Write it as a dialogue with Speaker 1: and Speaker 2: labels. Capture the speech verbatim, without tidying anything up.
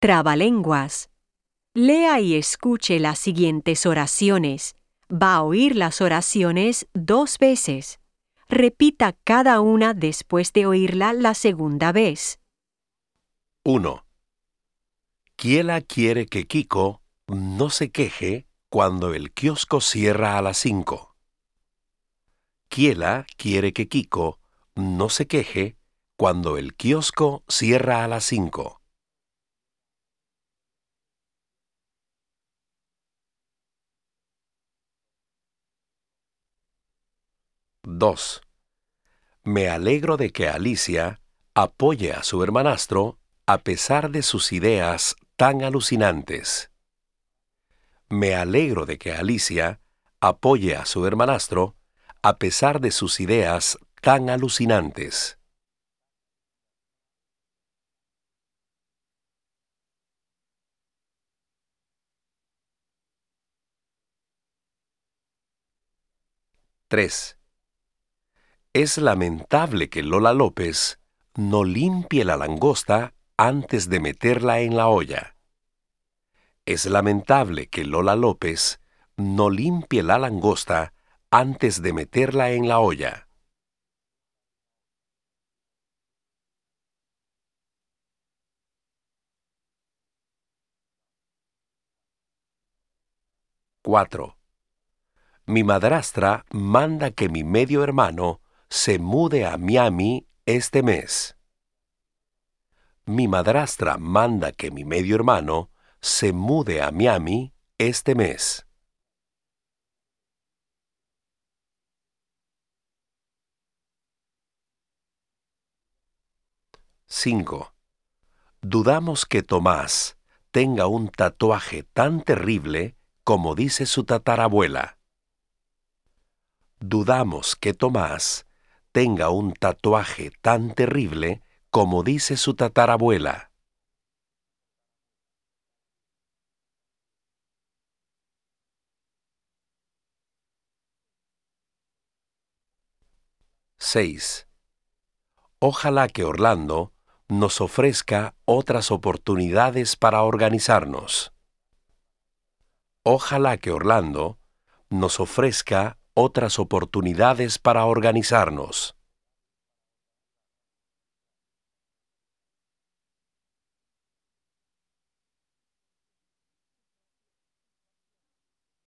Speaker 1: Trabalenguas. Lea y escuche las siguientes oraciones. Va a oír las oraciones dos veces. Repita cada una después de oírla la segunda vez.
Speaker 2: uno. Kiela quiere que Kiko no se queje cuando el kiosco cierra a las cinco. Kiela quiere que Kiko no se queje cuando el kiosco cierra a las cinco. dos. Me alegro de que Alicia apoye a su hermanastro a pesar de sus ideas tan alucinantes. Me alegro de que Alicia apoye a su hermanastro a pesar de sus ideas tan alucinantes. tres. Es lamentable que Lola López no limpie la langosta antes de meterla en la olla. Es lamentable que Lola López no limpie la langosta antes de meterla en la olla. cuatro. Mi madrastra manda que mi medio hermano se mude a Miami este mes. Mi madrastra manda que mi medio hermano se mude a Miami este mes. cinco. Dudamos que Tomás tenga un tatuaje tan terrible como dice su tatarabuela. Dudamos que Tomás tenga un tatuaje tan terrible como dice su tatarabuela. seis. Ojalá que Orlando nos ofrezca otras oportunidades para organizarnos. Ojalá que Orlando nos ofrezca otras oportunidades para organizarnos.